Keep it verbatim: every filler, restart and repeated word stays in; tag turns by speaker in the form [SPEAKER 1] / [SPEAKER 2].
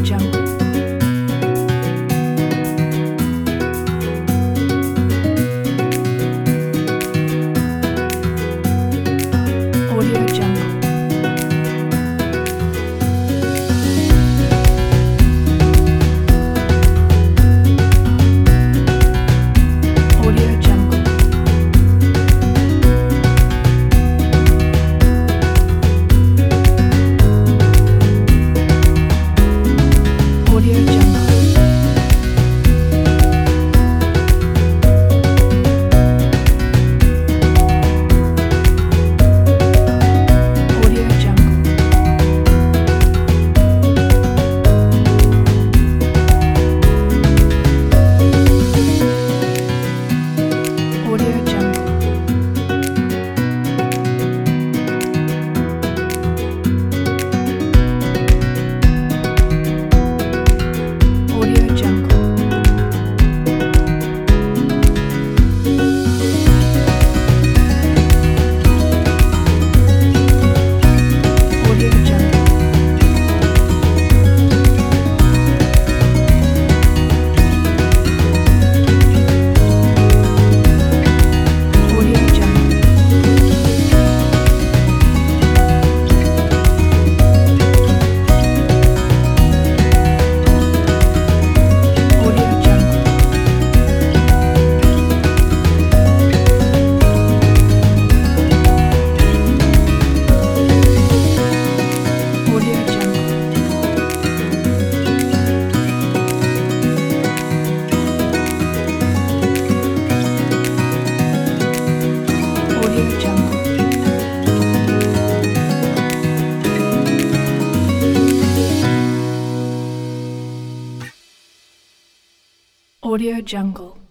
[SPEAKER 1] Jungle. Audio Jungle. Audio Jungle. Audio Jungle. Audio Jungle. Audio Jungle. Audio Jungle. Audio Jungle. Audio Jungle. Audio Jungle. Audio Jungle. Audio Jungle. Audio Jungle.